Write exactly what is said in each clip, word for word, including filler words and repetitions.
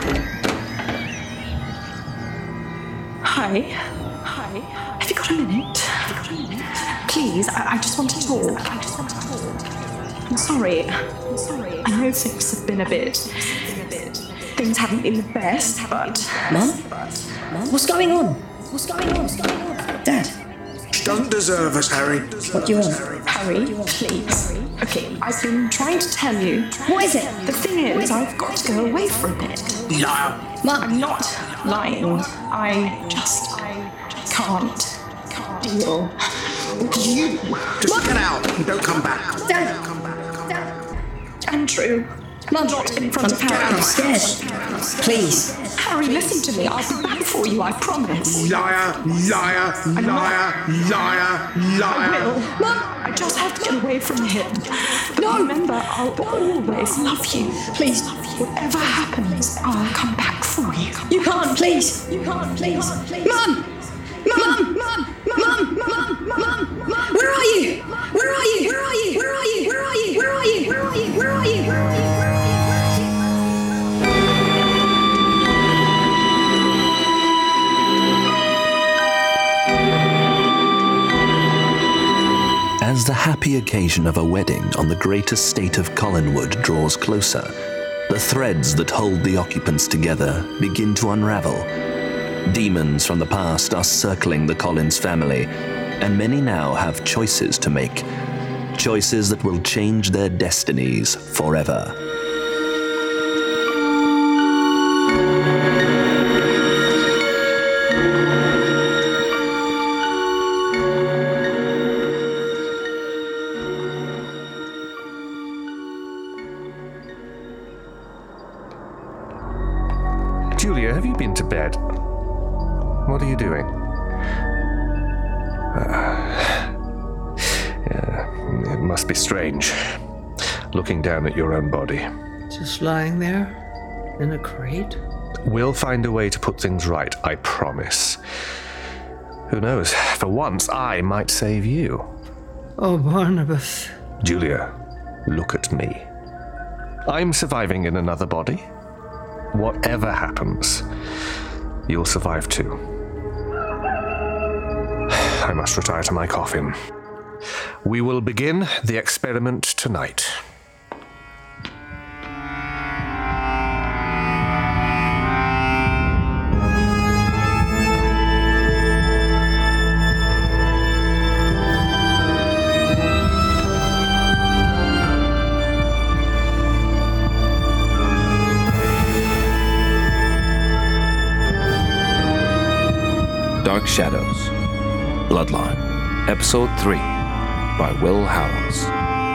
Hi. Hi. Have you got a minute? Have you got a minute? Please, I, I just want to talk. I just want to talk. I'm sorry. I'm sorry. I know things have been a bit... Things haven't been the best, but... Mum? Mum? What's going on? What's going on? What's going on? Dad? She doesn't deserve us, Harry. What do you want? Harry, please. Okay, I've been trying to tell you. What is it? The thing is, I've got to go away for a bit. Liar. Mum? I'm not lying. I just... I just can't... can't deal with you. Just get out and don't come back. Dad? Don't come back. Dad? Andrew, Mum? not in front of Harry. I'm scared. Please. Harry, listen to me. I'll be back for you, I promise. Liar, liar, liar, liar, liar. Will, I just have to get away from him. But no. Remember, I'll always love you. Please. Whatever happens, I'll come back for you. You can't, please. You can't, please. Mum! Mum! Mum! Mum! Mum! Mum! Mum! Where are you? Where are you? Where are you? Where are you? Where are you? Where are you? Where are you? Where are you? Where are you? As the happy occasion of a wedding on the great estate of Collinwood draws closer, the threads that hold the occupants together begin to unravel. Demons from the past are circling the Collins family, and many now have choices to make. Choices that will change their destinies forever. Julia, have you been to bed? What are you doing? Uh, yeah, it must be strange, looking down at your own body. Just lying there, in a crate? We'll find a way to put things right, I promise. Who knows, for once I might save you. Oh, Barnabas. Julia, look at me. I'm surviving in another body. Whatever happens, you'll survive too. I must retire to my coffin. We will begin the experiment tonight. Dark Shadows, Bloodline, Episode three, by Will Howells.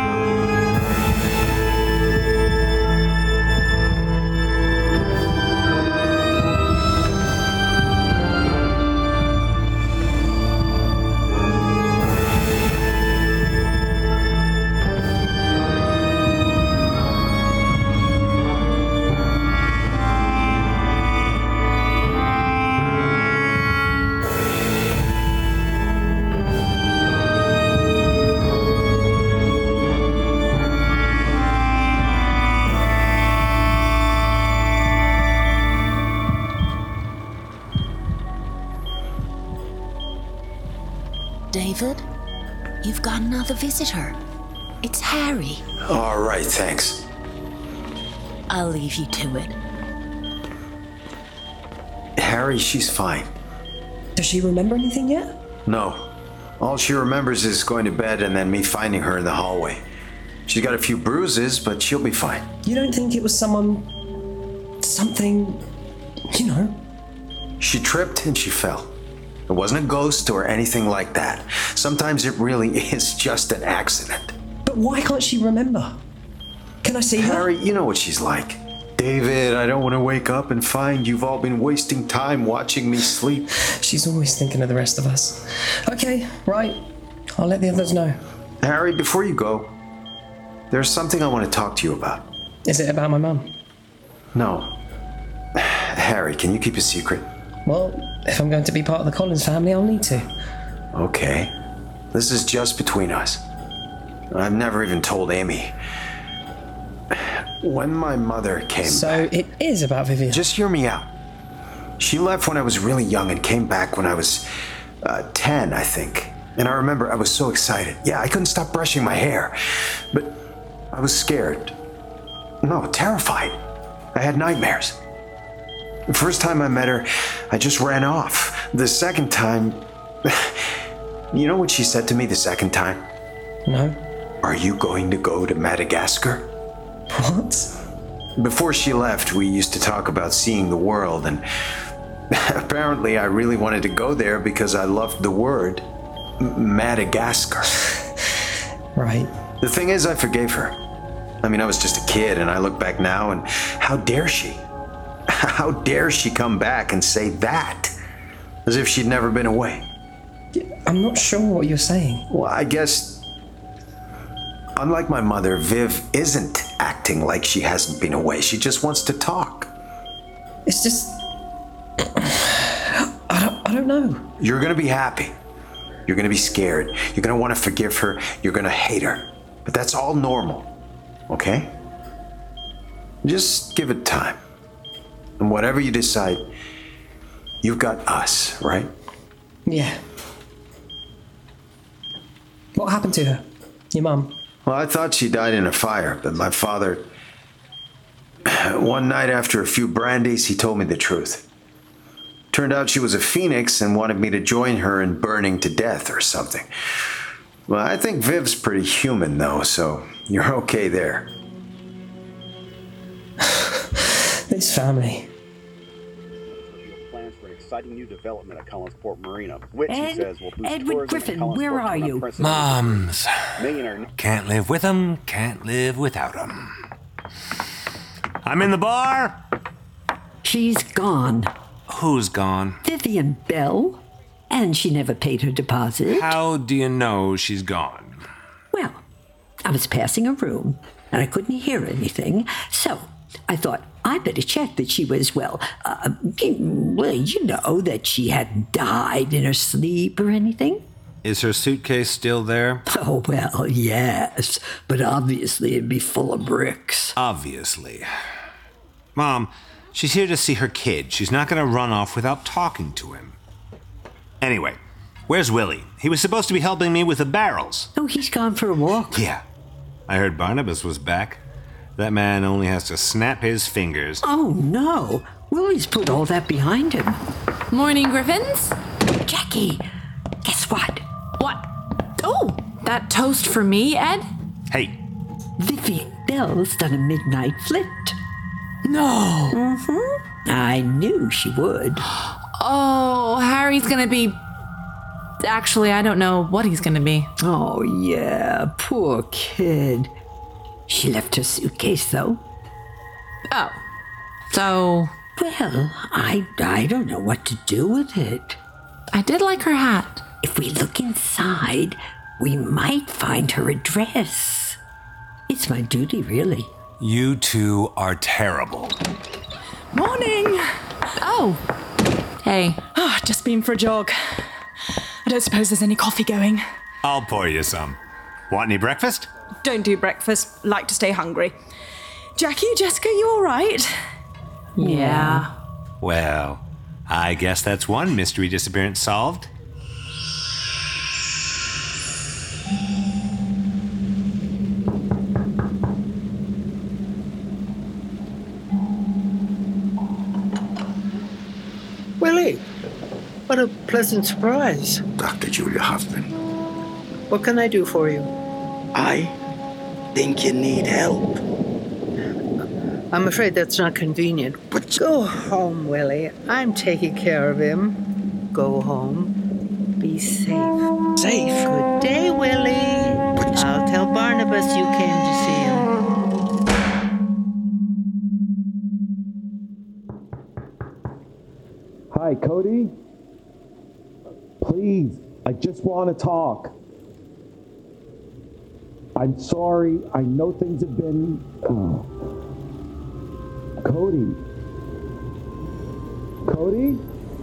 David, you've got another visitor. It's Harry. All right, thanks. I'll leave you to it. Harry, she's fine. Does she remember anything yet? No. All she remembers is going to bed and then me finding her in the hallway. She's got a few bruises, but she'll be fine. You don't think it was someone... something... you know? She tripped and she fell. It wasn't a ghost or anything like that. Sometimes it really is just an accident. But why can't she remember? Can I see her? Harry, you know what she's like. David, I don't want to wake up and find you've all been wasting time watching me sleep. She's always thinking of the rest of us. Okay, right. I'll let the others know. Harry, before you go, there's something I want to talk to you about. Is it about my mum? No. Harry, can you keep a secret? Well, if I'm going to be part of the Collins family, I'll need to. Okay. This is just between us. I've never even told Amy. When my mother came So back... it is about Vivian. Just hear me out. She left when I was really young and came back when I was uh, ten, I think. And I remember I was so excited. Yeah, I couldn't stop brushing my hair. But I was scared. No, terrified. I had nightmares. The first time I met her, I just ran off. The second time... You know what she said to me the second time? No. Are you going to go to Madagascar? What? Before she left, we used to talk about seeing the world, and apparently I really wanted to go there because I loved the word Madagascar. Right. The thing is, I forgave her. I mean, I was just a kid, and I look back now, and how dare she? How dare she come back and say that? As if she'd never been away. I'm not sure what you're saying. Well, I guess, unlike my mother, Viv isn't acting like she hasn't been away. She just wants to talk. It's just... I don't, I don't know. You're gonna be happy. You're gonna be scared. You're gonna want to forgive her. You're gonna hate her. But that's all normal, okay? Just give it time. And whatever you decide, you've got us, right? Yeah. What happened to her? Your mum? Well, I thought she died in a fire, but my father... One night after a few brandies, he told me the truth. Turned out she was a phoenix and wanted me to join her in burning to death or something. Well, I think Viv's pretty human, though, so you're okay there. This family. Plans for an exciting new development at Collinsport Marina, which he Ed, says will boost Edward tourism Griffin, in Collinsport where are to an you? unprecedented Moms. millionaire. Can't live with them, can't live without them. I'm in the bar. She's gone. Who's gone? Vivian Bell. And she never paid her deposit. How do you know she's gone? Well, I was passing a room, and I couldn't hear anything, so I thought I'd better check that she was, well, uh, well, you know, that she hadn't died in her sleep or anything. Is her suitcase still there? Oh, well, yes, but obviously it'd be full of bricks. Obviously. Mom, she's here to see her kid. She's not going to run off without talking to him. Anyway, where's Willie? He was supposed to be helping me with the barrels. Oh, he's gone for a walk. Yeah. I heard Barnabas was back. That man only has to snap his fingers. Oh, no. Willie's put all that behind him. Morning, Griffins. Jackie, guess what? What? Oh, that toast for me, Ed? Hey. Vivian Bell's done a midnight flit. No. Mm-hmm. I knew she would. Oh, Harry's gonna be... Actually, I don't know what he's gonna be. Oh, yeah, poor kid. She left her suitcase, though. Oh, so... Well, I, I don't know what to do with it. I did like her hat. If we look inside, we might find her address. It's my duty, really. You two are terrible. Morning! Oh. Hey. Oh, just been for a jog. I don't suppose there's any coffee going. I'll pour you some. Want any breakfast? Don't do breakfast. Like to stay hungry. Jackie, Jessica, you all right? Yeah. Well, I guess that's one mystery disappearance solved. Willie, what a pleasant surprise. Doctor Julia Hoffman, What can I do for you? I think you need help. I'm afraid that's not convenient. But Go home, Willie. I'm taking care of him. Go home. Be safe. Safe? Good day, Willie. But- I'll tell Barnabas you came to see him. Hi, Cody. Please, I just want to talk. I'm sorry. I know things have been... Oh. Cody. Cody?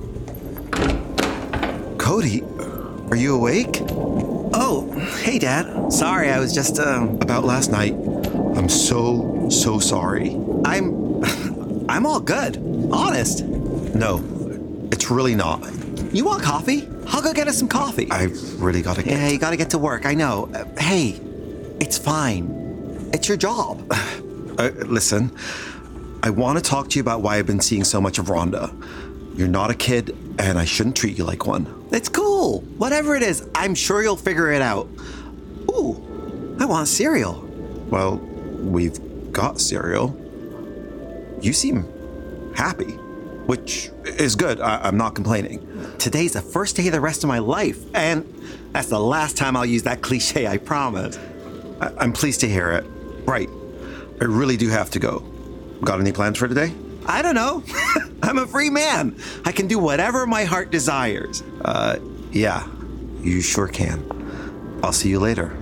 Cody, are you awake? Oh, hey, Dad. Sorry, I was just, uh, about last night. I'm so, so sorry. I'm... I'm all good. Honest. No, it's really not. You want coffee? I'll go get us some coffee. I really gotta get... Yeah, you gotta get to work, I know. Uh, hey, it's fine. It's your job. Uh, listen, I want to talk to you about why I've been seeing so much of Rhonda. You're not a kid, and I shouldn't treat you like one. It's cool. Whatever it is, I'm sure you'll figure it out. Ooh, I want cereal. Well, we've got cereal. You seem happy, which is good. I- I'm not complaining. Today's the first day of the rest of my life, and that's the last time I'll use that cliche, I promise. I- I'm pleased to hear it. Right. I really do have to go. Got any plans for today? I don't know. I'm a free man. I can do whatever my heart desires. Uh, yeah, you sure can. I'll see you later.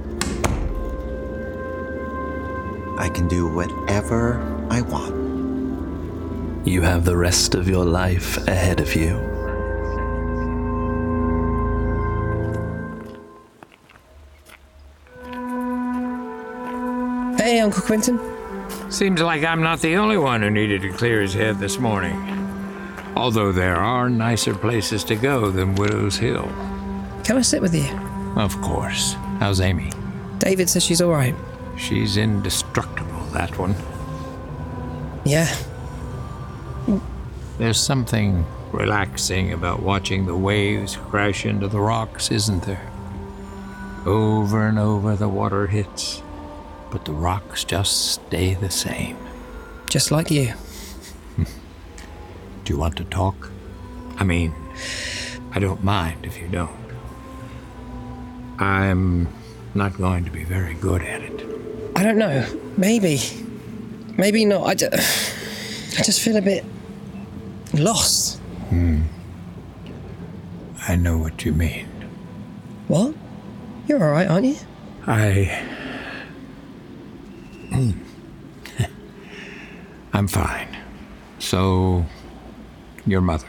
I can do whatever I want. You have the rest of your life ahead of you. Hey, Uncle Quentin. Seems like I'm not the only one who needed to clear his head this morning. Although there are nicer places to go than Widow's Hill. Can I sit with you? Of course. How's Amy? David says she's all right. She's indestructible, that one. Yeah. There's something relaxing about watching the waves crash into the rocks, isn't there? Over and over the water hits, but the rocks just stay the same. Just like you. Do you want to talk? I mean, I don't mind if you don't. I'm not going to be very good at it. I don't know. Maybe. Maybe not. I, ju- I just feel a bit lost. Hmm. I know what you mean. What? You're all right, aren't you? I... I'm fine. So, your mother.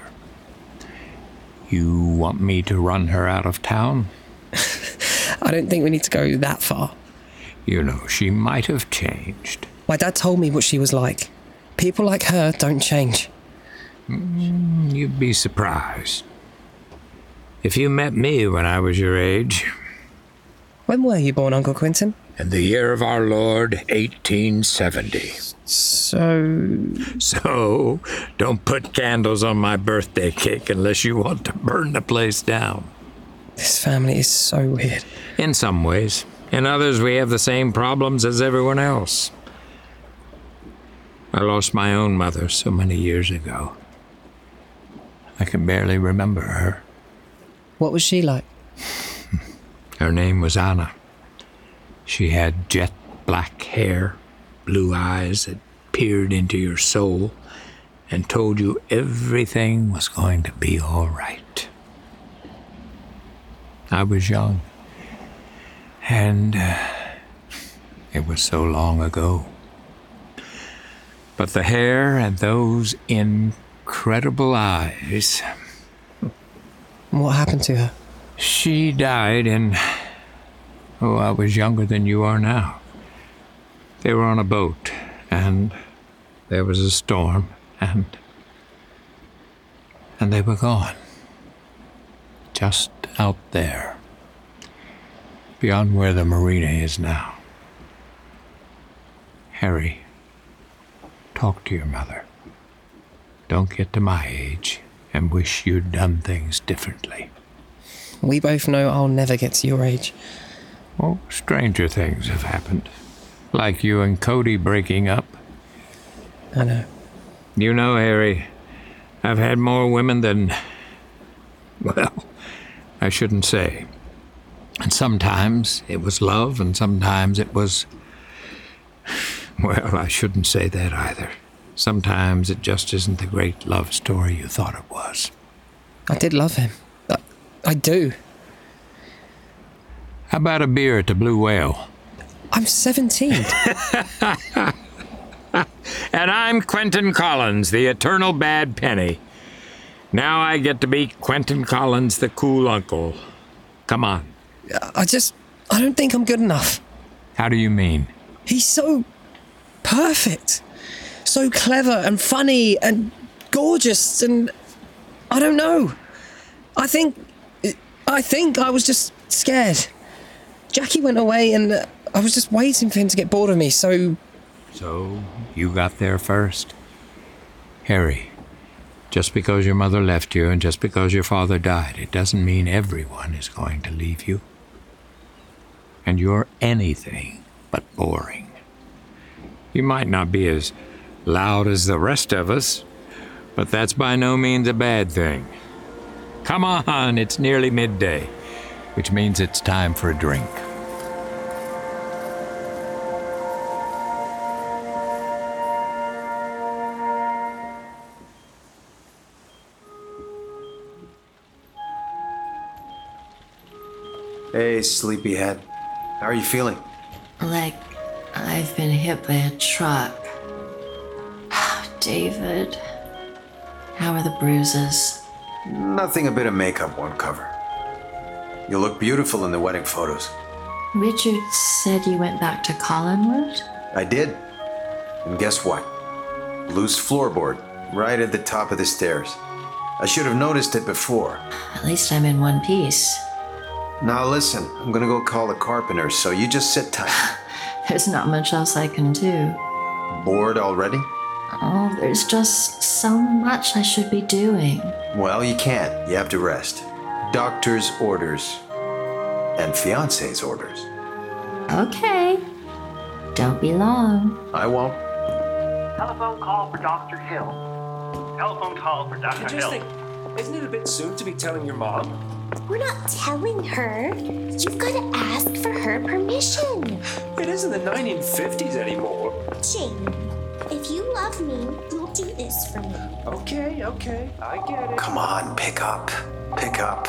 You want me to run her out of town? I don't think we need to go that far. You know, she might have changed. My dad told me what she was like. People like her don't change. Mm, you'd be surprised. If you met me when I was your age... When were you born, Uncle Quentin? In the year of our Lord, eighteen seventy. So... So, don't put candles on my birthday cake unless you want to burn the place down. This family is so weird. In some ways. In others, we have the same problems as everyone else. I lost my own mother so many years ago. I can barely remember her. What was she like? Her name was Anna. She had jet black hair, blue eyes that peered into your soul and told you everything was going to be all right. I was young, and uh, it was so long ago. But the hair and those incredible eyes... What happened to her? She died in... Oh, I was younger than you are now. They were on a boat, and there was a storm, and... And they were gone. Just out there. Beyond where the marina is now. Harry, talk to your mother. Don't get to my age and wish you'd done things differently. We both know I'll never get to your age. Well, stranger things have happened. Like you and Cody breaking up. I know. You know, Harry, I've had more women than... Well, I shouldn't say. And sometimes it was love, and sometimes it was... Well, I shouldn't say that either. Sometimes it just isn't the great love story you thought it was. I did love him. I, I do. How about a beer at the Blue Whale? I'm seventeen. And I'm Quentin Collins, the eternal bad penny. Now I get to be Quentin Collins, the cool uncle. Come on. I just... I don't think I'm good enough. How do you mean? He's so... perfect. So clever and funny and gorgeous, and I don't know. I think, I think I was just scared. Jackie went away and uh, I was just waiting for him to get bored of me, so... So, you got there first? Harry, just because your mother left you and just because your father died, it doesn't mean everyone is going to leave you. And you're anything but boring. You might not be as loud as the rest of us, but that's by no means a bad thing. Come on, it's nearly midday, which means it's time for a drink. Hey, sleepyhead. How are you feeling? Like I've been hit by a truck. David, how are the bruises? Nothing a bit of makeup won't cover. You look beautiful in the wedding photos. Richard said you went back to Collinwood? I did. And guess what? Loose floorboard, right at the top of the stairs. I should have noticed it before. At least I'm in one piece. Now listen, I'm gonna go call the carpenter, so you just sit tight. There's not much else I can do. Bored already? Oh, there's just so much I should be doing. Well, you can't. You have to rest. Doctor's orders. And fiancé's orders. Okay. Don't be long. I won't. Telephone call for Doctor Hill. Telephone call for Doctor I just Hill. think, isn't it a bit soon to be telling your mom? We're not telling her. You've got to ask for her permission. It isn't the nineteen fifties anymore. Jamie, if you love me, you'll do this for me. Okay, okay, I get it. Come on, pick up. Pick up.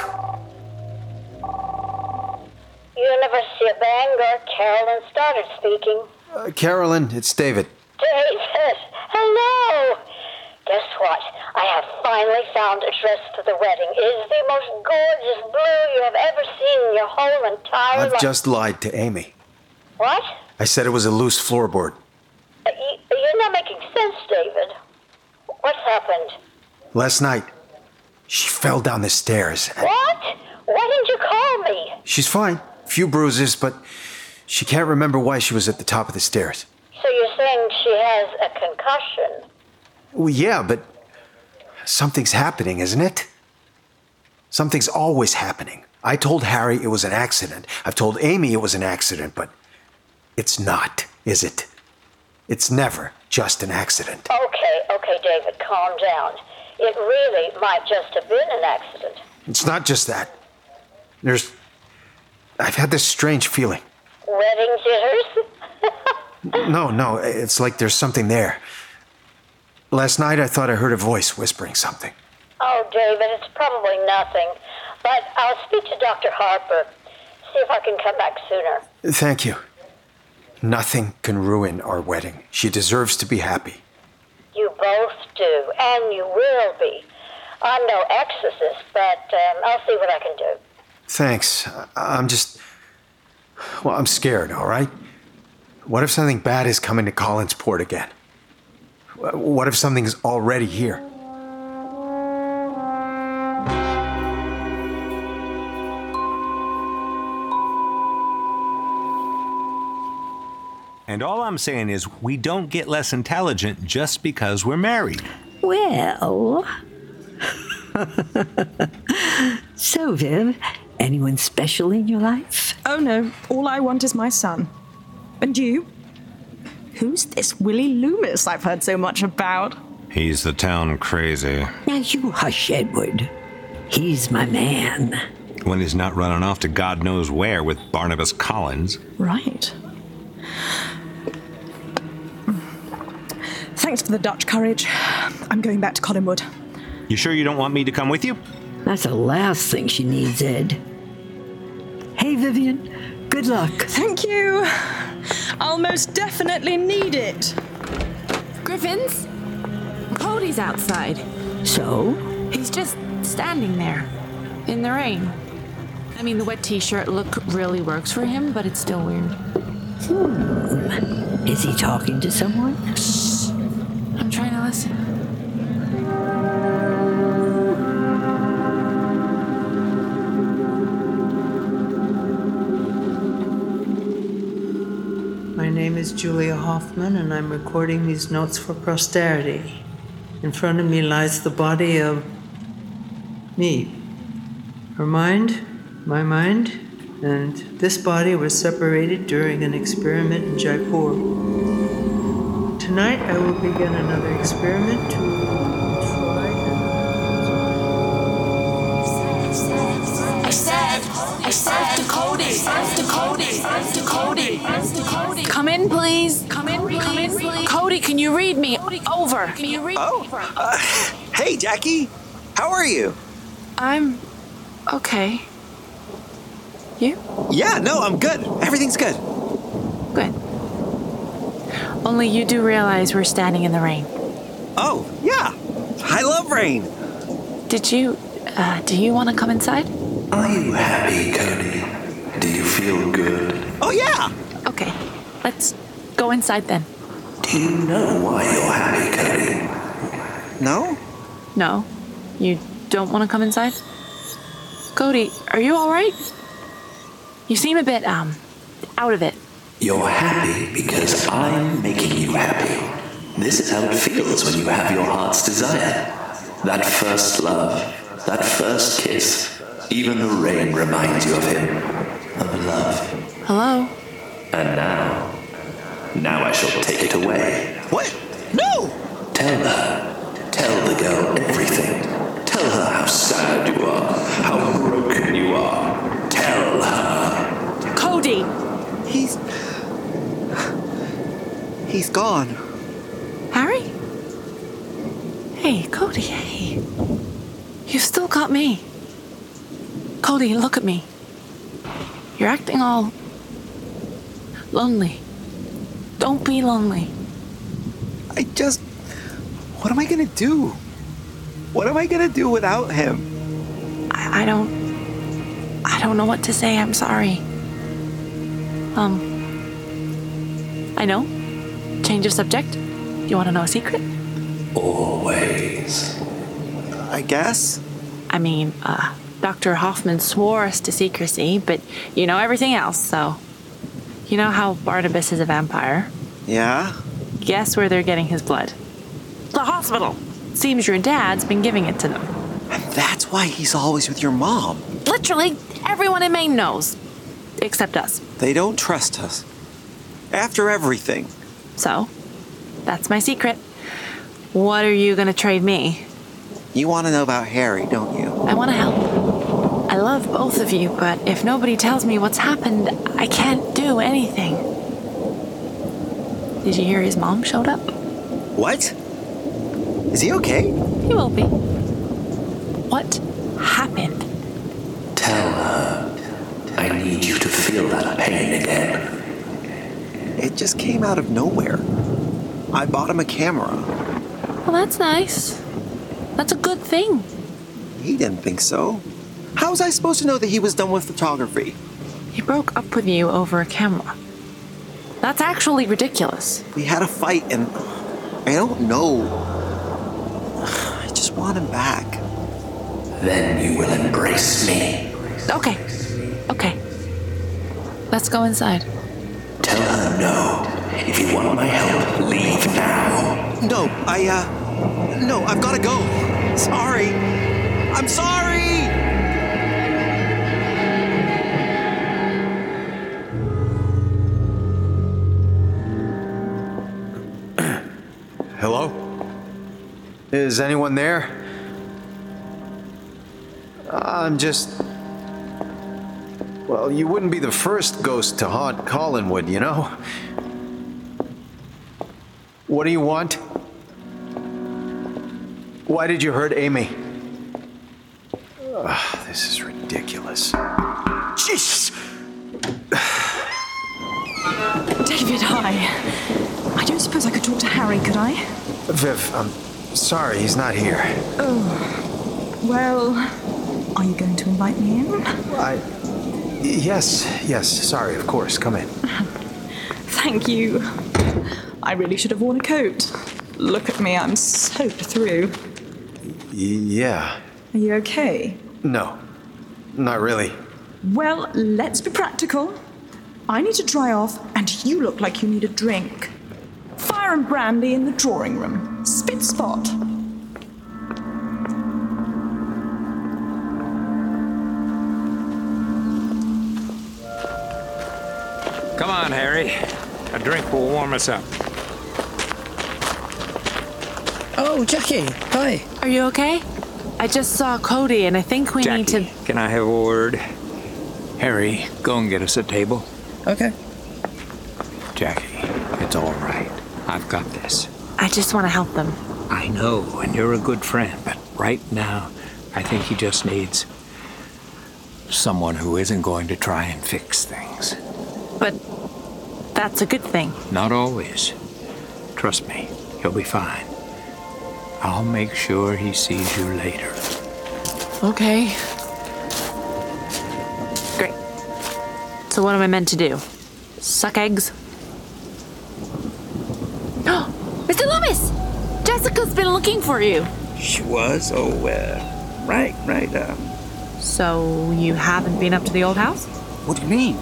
University of Bangor, Carolyn Stoddard speaking. Uh, Carolyn, it's David. David, hello. Guess what? I have finally found a dress for the wedding. It is the most gorgeous blue you have ever seen in your whole entire life. I've just lied to Amy. What? I said it was a loose floorboard. Uh, you, you're not making sense, David. What's happened? Last night, she fell down the stairs. And What? Why didn't you call me? she's fine. Few bruises, but she can't remember why she was at the top of the stairs. So you're saying she has a concussion? Well, yeah, but something's happening, isn't it? Something's always happening. I told Harry it was an accident. I've told Amy it was an accident, but it's not, is it? It's never just an accident. Okay, okay, David, calm down. It really might just have been an accident. It's not just that. There's... I've had this strange feeling. Wedding jitters? No, no, it's like there's something there. Last night I thought I heard a voice whispering something. Oh, David, it's probably nothing. But I'll speak to Doctor Harper, see if I can come back sooner. Thank you. Nothing can ruin our wedding. She deserves to be happy. You both do, and you will be. I'm no exorcist, but um, I'll see what I can do. Thanks. I- I'm just... Well, I'm scared, all right? What if something bad is coming to Collinsport again? What if something's already here? And all I'm saying is we don't get less intelligent just because we're married. Well... So, Viv, anyone special in your life? Oh no, all I want is my son. And you? Who's this Willie Loomis I've heard so much about? He's the town crazy. Now you hush, Edward. He's my man. When he's not running off to God knows where with Barnabas Collins. Right. Thanks for the Dutch courage. I'm going back to Collinwood. You sure you don't want me to come with you? That's the last thing she needs, Ed. Hey, Vivian. Good luck. Thank you. I'll most definitely need it. Griffins? Cody's outside. So? He's just standing there. In the rain. I mean, the wet t-shirt look really works for him, but it's still weird. Hmm. Is he talking to someone? Shh. I'm trying to listen. My name is Julia Hoffman, and I'm recording these notes for posterity. In front of me lies the body of me. Her mind, my mind, and this body were separated during an experiment in Jaipur. Tonight I will begin another experiment to try I said, I said to Cody, to Cody, to Cody, to Cody. Come in, please. Come in, please. Come in, please. Cody, can you read me? Over. Can you read Oh, me? Over? uh, hey, Jackie. How are you? I'm okay. You? Yeah, no, I'm good. Everything's good. Good. Only you do realize we're standing in the rain. Oh, yeah. I love rain. Did you, uh, do you want to come inside? Are you happy, Cody? Do you feel good? Oh, yeah. Okay, let's go inside then. Do you know why you're happy, Cody? No? No? You don't want to come inside? Cody, are you all right? You seem a bit, um, out of it. You're happy because I'm making you happy. This is how it feels when you have your heart's desire. That first love, that first kiss, even the rain reminds you of him, of love. Hello? And now, now I shall take it away. What? No! Tell her, tell the girl everything. Tell her how sad you are, how broken you are. Tell her. Cody! He's... He's gone. Harry? Hey, Cody, hey. You've still got me. Cody, look at me. You're acting all lonely. Don't be lonely. I just... What am I gonna do? What am I gonna do without him? I, I don't... I don't know what to say. I'm sorry. Um... I know. Change of subject. You want to know a secret? Always. I guess. I mean, uh, Doctor Hoffman swore us to secrecy, but you know everything else, so... You know how Barnabas is a vampire? Yeah? Guess where they're getting his blood? The hospital! Seems your dad's been giving it to them. And that's why he's always with your mom. Literally, everyone in Maine knows. Except us. They don't trust us. After everything. So, that's my secret. What are you gonna trade me? You want to know about Harry, don't you? I want to help. I love both of you, but if nobody tells me what's happened, I can't do anything. Did you hear his mom showed up? What? Is he okay? He will be. What happened? Tell her. I need you to feel that pain again. It just came out of nowhere. I bought him a camera. Well, that's nice. That's a good thing. He didn't think so. How was I supposed to know that he was done with photography? He broke up with you over a camera. That's actually ridiculous. We had a fight and I don't know. I just want him back. Then you will embrace me. Okay. Okay. Let's go inside. Tell her no. If you want my help, leave now. No, I, uh... No, I've gotta go. Sorry. I'm sorry! Hello? Is anyone there? I'm just... Well, you wouldn't be the first ghost to haunt Collinwood, you know? What do you want? Why did you hurt Amy? Ugh, this is ridiculous. Jesus! David, hi. I don't suppose I could talk to Harry, could I? Viv, I'm sorry, he's not here. Oh. Well, are you going to invite me in? I... Yes, yes, sorry, of course, come in. Thank you. I really should have worn a coat. Look at me, I'm soaked through. Yeah. Are you okay? No, not really. Well, let's be practical. I need to dry off, and you look like you need a drink. Fire and brandy in the drawing room. Spit spot. Come on, Harry. A drink will warm us up. Oh, Jackie. Hi. Are you okay? I just saw Cody, and I think we Jackie, need to. Can I have a word? Harry, go and get us a table. Okay. Jackie, it's all right. I've got this. I just want to help them. I know, and you're a good friend, but right now, I think he just needs someone who isn't going to try and fix things. But that's a good thing. Not always. Trust me, he'll be fine. I'll make sure he sees you later. Okay. Great. So what am I meant to do? Suck eggs? Mister Loomis! Jessica's been looking for you. She was? Oh, uh, right, right. Um, So you haven't been up to the old house? what do you mean?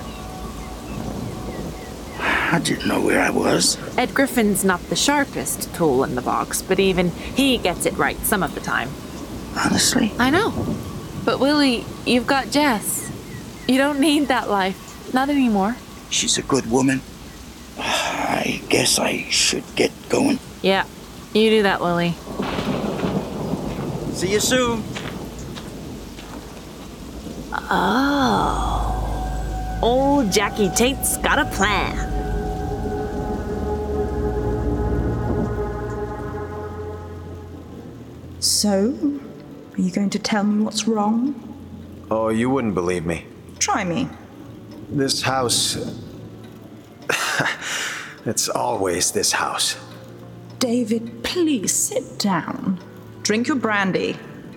I didn't know where I was. Ed Griffin's not the sharpest tool in the box, but even he gets it right some of the time. Honestly? I know. But Willie, you've got Jess. You don't need that life. Not anymore. She's a good woman. I guess I should get going. Yeah, you do that, Willie. See you soon. Oh. Old Jackie Tate's got a plan. So, are you going to tell me what's wrong? Oh, you wouldn't believe me. Try me. This house. It's always this house. David, please sit down. Drink your brandy.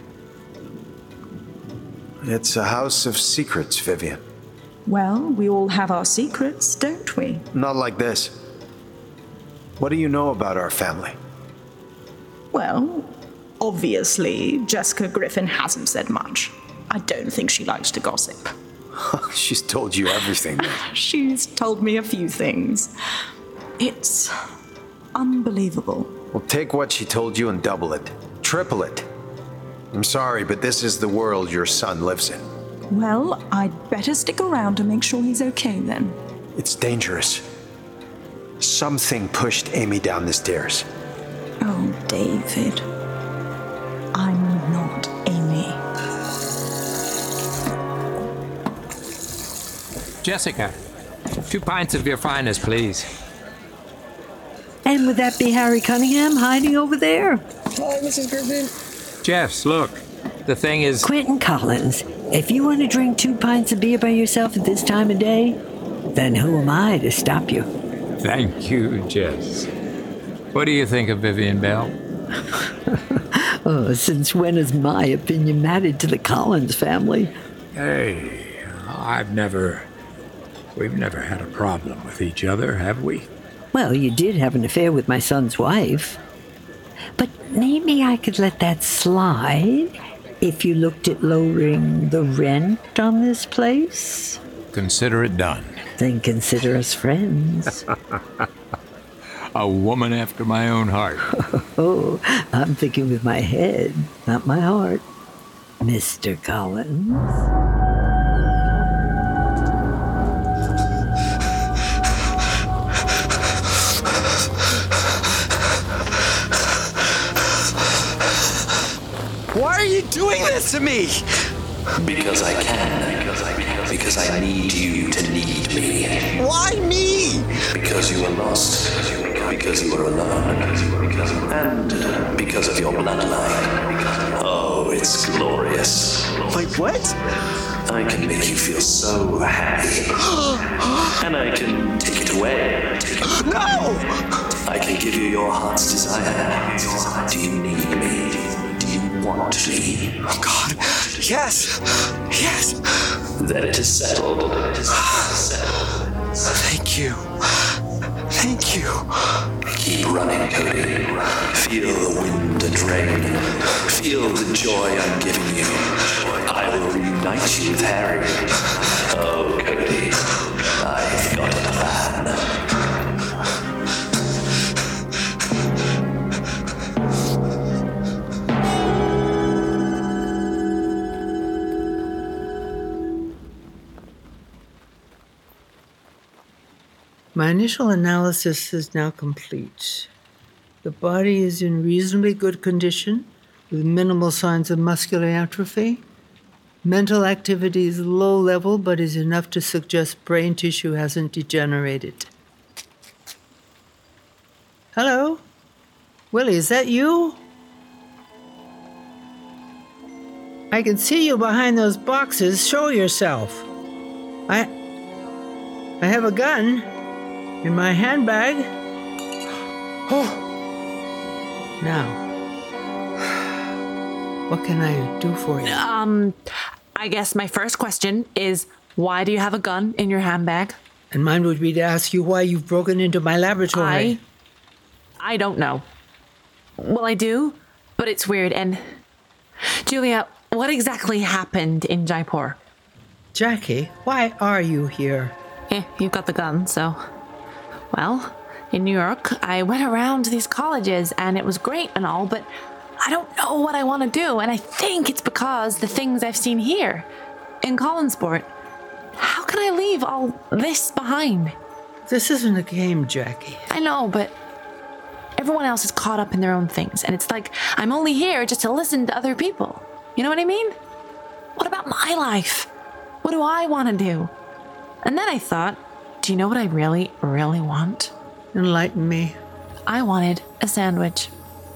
It's a house of secrets, Vivian. Well, we all have our secrets, don't we? Not like this. What do you know about our family? Well, obviously, Jessica Griffin hasn't said much. I don't think she likes to gossip. She's told you everything. She's told me a few things. It's unbelievable. Well, take what she told you and double it. Triple it. I'm sorry, but this is the world your son lives in. Well, I'd better stick around to make sure he's okay then. It's dangerous. Something pushed Amy down the stairs. Oh, David. I'm not Amy. Jessica, two pints of your finest, please. And would that be Harry Cunningham hiding over there? Hi, Missus Griffin. Jeffs, look. The thing is... Quentin Collins, if you want to drink two pints of beer by yourself at this time of day, then who am I to stop you? Thank you, Jess. What do you think of Vivian Bell? Oh, since when has my opinion mattered to the Collins family? Hey, I've never... We've never had a problem with each other, have we? Well, you did have an affair with my son's wife. But maybe I could let that slide if you looked at lowering the rent on this place. Consider it done. Then consider us friends. A woman after my own heart. Oh, I'm thinking with my head, not my heart. Mister Collins. Why are you doing this to me? Because I can. Because I can. Because I need you to need me. Why me? Because you were lost. Because you were alone. And uh, because of your bloodline. Oh, it's glorious. Like what? I can make you feel so happy. And I can take it away. No! I can give you your heart's desire. Do you need me? Do you want me? Oh, God. Yes. Yes. Then it is settled. It is settled. Thank you. Thank you. Keep running, Cody. Feel the wind and rain. Feel the joy I'm giving you. I will reunite you with Harry. Oh, Cody, I've got a plan. My initial analysis is now complete. The body is in reasonably good condition, with minimal signs of muscular atrophy. Mental activity is low level, but is enough to suggest brain tissue hasn't degenerated. Hello? Willie, is that you? I can see you behind those boxes. Show yourself. I... I have a gun. In my handbag. Oh. Now, what can I do for you? Um, I guess my first question is, why do you have a gun in your handbag? And mine would be to ask you why you've broken into my laboratory. I, I don't know. Well, I do, but it's weird. And Julia, what exactly happened in Jaipur? Jackie, why are you here? Eh, you've got the gun, so... Well, in New York, I went around to these colleges and it was great and all, but I don't know what I want to do. And I think it's because the things I've seen here in Collinsport. How can I leave all this behind? This isn't a game, Jackie. I know, but everyone else is caught up in their own things. And it's like I'm only here just to listen to other people. You know what I mean? What about my life? What do I want to do? And then I thought, do you know what I really, really want? Enlighten me. I wanted a sandwich.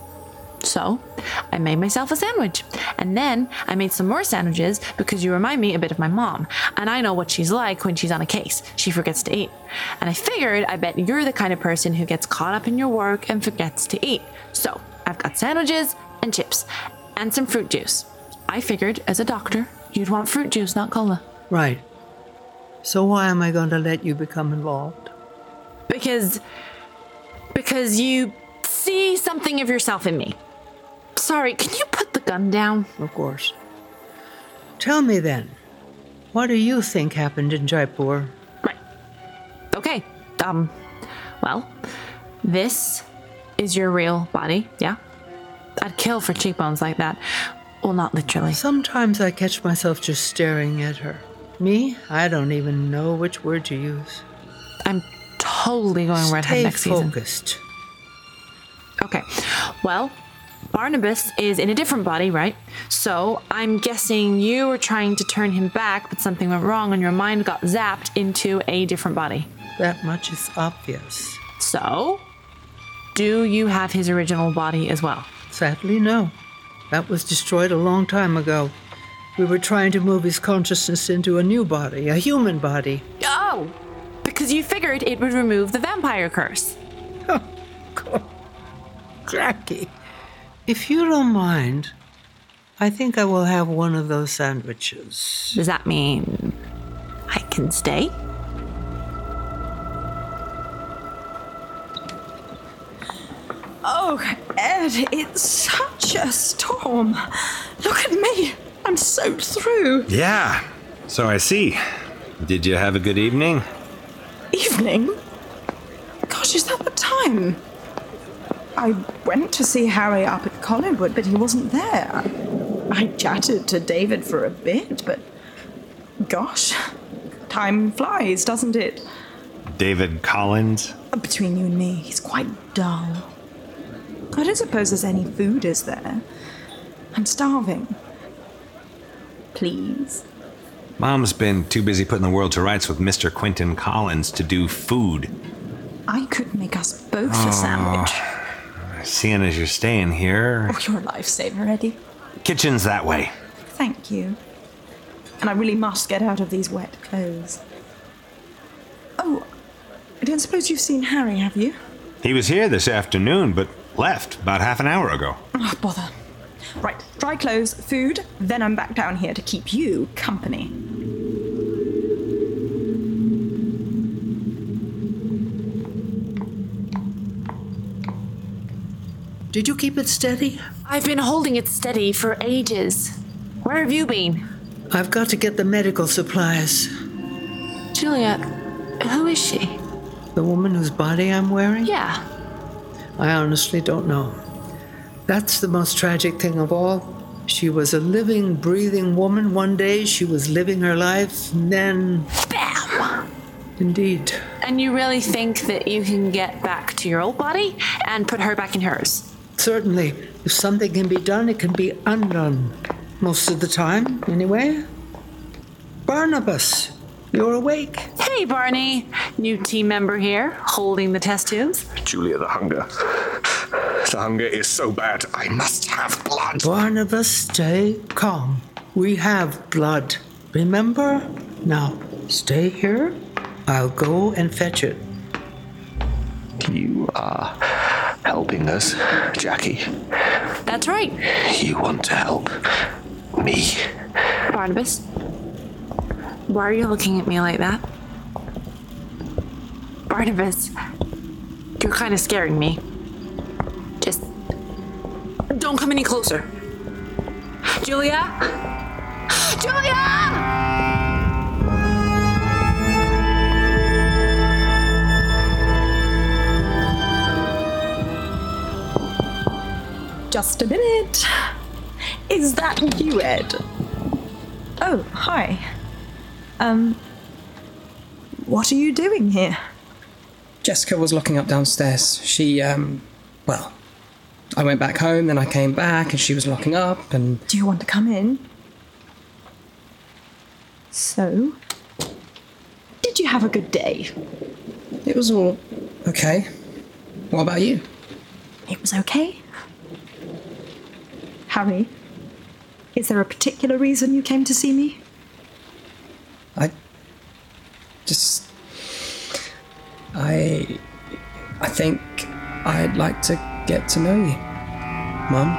So, I made myself a sandwich. And then I made some more sandwiches because you remind me a bit of my mom. And I know what she's like when she's on a case. She forgets to eat. And I figured, I bet you're the kind of person who gets caught up in your work and forgets to eat. So, I've got sandwiches and chips and some fruit juice. I figured, as a doctor, you'd want fruit juice, not cola. Right. So why am I going to let you become involved? Because... Because you see something of yourself in me. Sorry, can you put the gun down? Of course. Tell me then, what do you think happened in Jaipur? Right. Okay. Um, well, this is your real body, yeah? I'd kill for cheekbones like that. Well, not literally. Sometimes I catch myself just staring at her. Me? I don't even know which word to use. I'm totally going redhead next season. Stay focused. Okay. Well, Barnabas is in a different body, right? So I'm guessing you were trying to turn him back, but something went wrong and your mind got zapped into a different body. That much is obvious. So, do you have his original body as well? Sadly, no. That was destroyed a long time ago. We were trying to move his consciousness into a new body, a human body. Oh, because you figured it would remove the vampire curse. Oh, God. Jackie, if you don't mind, I think I will have one of those sandwiches. Does that mean I can stay? Oh, Ed, it's such a storm. Look at me. I'm soaked through. Yeah, so I see. Did you have a good evening? Evening? Gosh, is that the time? I went to see Harry up at Collinwood, but he wasn't there. I chatted to David for a bit, but gosh, time flies, doesn't it? David Collins? Between you and me, he's quite dull. I don't suppose there's any food, is there? I'm starving. Please. Mom's been too busy putting the world to rights with Mister Quentin Collins to do food. I could make us both oh, a sandwich. Seeing as you're staying here... Oh, you're a lifesaver, Eddie. Kitchen's that way. Thank you. And I really must get out of these wet clothes. Oh, I don't suppose you've seen Harry, have you? He was here this afternoon, but left about half an hour ago. Oh, bother. Right, dry clothes, food, then I'm back down here to keep you company. Did you keep it steady? I've been holding it steady for ages. Where have you been? I've got to get the medical supplies. Julia, who is she? The woman whose body I'm wearing? Yeah. I honestly don't know. That's the most tragic thing of all. She was a living, breathing woman. One day she was living her life, and then... Bam! Indeed. And you really think that you can get back to your old body and put her back in hers? Certainly. If something can be done, it can be undone. Most of the time, anyway. Barnabas, you're awake. Hey, Barney. New team member here, holding the test tubes. Julia, the hunger. The hunger is so bad. I must have blood. Barnabas, stay calm. We have blood. Remember? Now, stay here. I'll go and fetch it. You are helping us, Jackie. That's right. You want to help me. Barnabas, why are you looking at me like that? Barnabas, you're kind of scaring me. Just don't come any closer. Julia? Julia! Just a minute. Is that you, Ed? Oh, hi. Um, what are you doing here? Jessica was locking up downstairs. She, um, well, I went back home, then I came back, and she was locking up, and... Do you want to come in? So, did you have a good day? It was all okay. What about you? It was okay. Harry, is there a particular reason you came to see me? I just... I... I think I'd like to get to know you, Mum.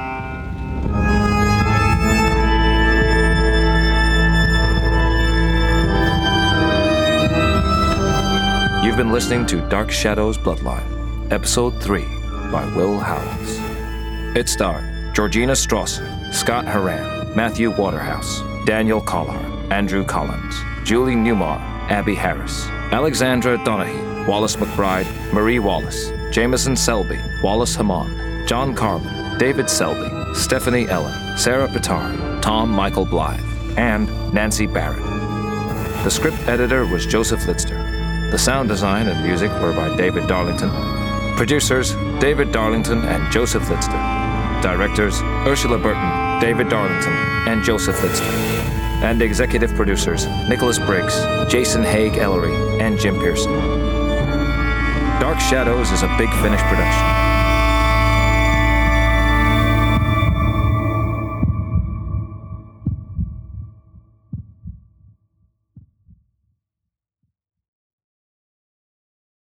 You've been listening to Dark Shadows Bloodline, Episode three by Will Howells. It starred Georgina Strawson, Scott Haran, Matthew Waterhouse, Daniel Collar, Andrew Collins, Julie Newmar, Abby Harris, Alexandra Donahue, Wallace McBride, Marie Wallace, Jameson Selby, Wallace Hamon, John Carlin, David Selby, Stephanie Ellen, Sarah Pitaro, Tom Michael Blythe, and Nancy Barrett. The script editor was Joseph Litster. The sound design and music were by David Darlington. Producers, David Darlington and Joseph Litster. Directors, Ursula Burton, David Darlington, and Joseph Litster. And executive producers, Nicholas Briggs, Jason Haig Ellery, and Jim Pearson. Dark Shadows is a Big Finish production.